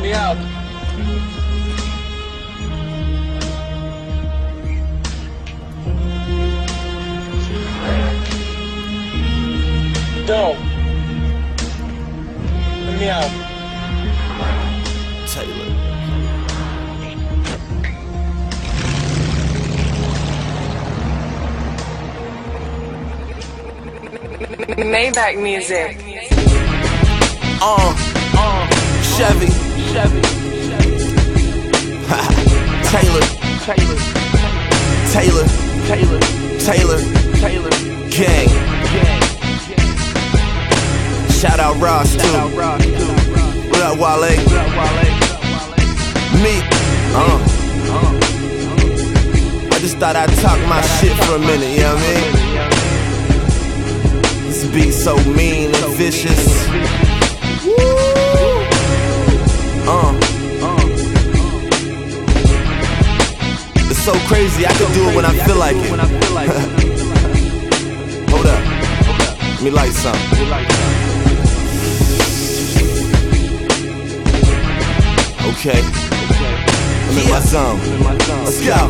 me out. Don't. Let me out. Taylor. Maybach music. Chevy. Taylor. Gang. Shout out Ross too. What up, Wale? Me. I just thought I'd talk my shit for a minute, you know what I mean? This beat so mean and vicious. It's so crazy, I can do it when I feel like it. Hold up. Let me light something. Okay. I'm in my zone. Let's go.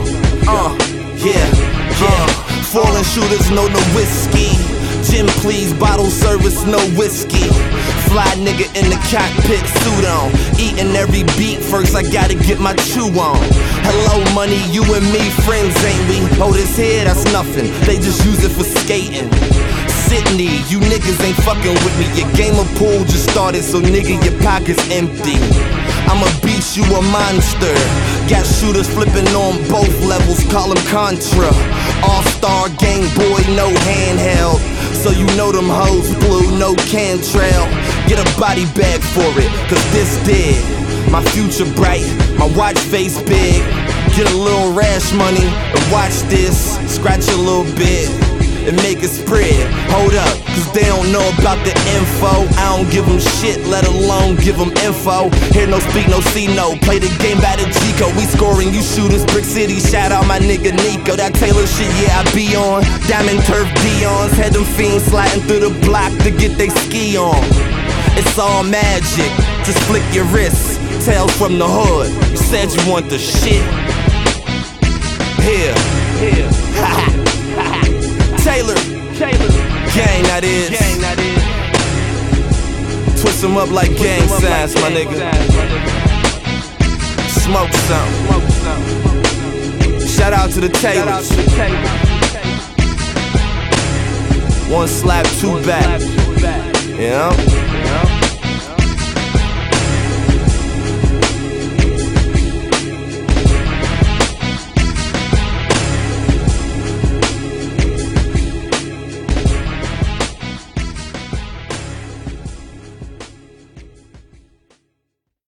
Fallen shooters, no whiskey. Gym please, bottle service, no whiskey. Fly nigga in the cockpit, suit on. Eating every beat, first I gotta get my chew on. Hello money, you and me friends, ain't we? Oh, this here, that's nothing, they just use it for skating. Sydney, you niggas ain't fucking with me. Your game of pool just started, so nigga, your pocket's empty. I'ma beat you a monster. Got shooters flipping on both levels, call them Contra. All-star Game Boy, no handheld. So you know them hoes blue, no Cantrell. Get a body bag for it, cause this dead. My future bright, my watch face big. Get a little rash money and watch this. Scratch a little bit and make it spread. Hold up, cause they don't know about the info. I don't give them shit, let alone give them info. Hear no speak, no see no. Play the game by the G-code. We scoring, you shooters, Brick City. Shout out my nigga Nico. That Taylor shit, yeah, I be on. Diamond turf Dion's. Had them fiends sliding through the block to get they ski on. It's all magic, just flick your wrists. Tales from the hood, you said you want the shit. Here. Taylor. Gang, that is. Twist them up like gang signs, my nigga. Smoke something. Shout out to the Taylors. One slap, two back. You know?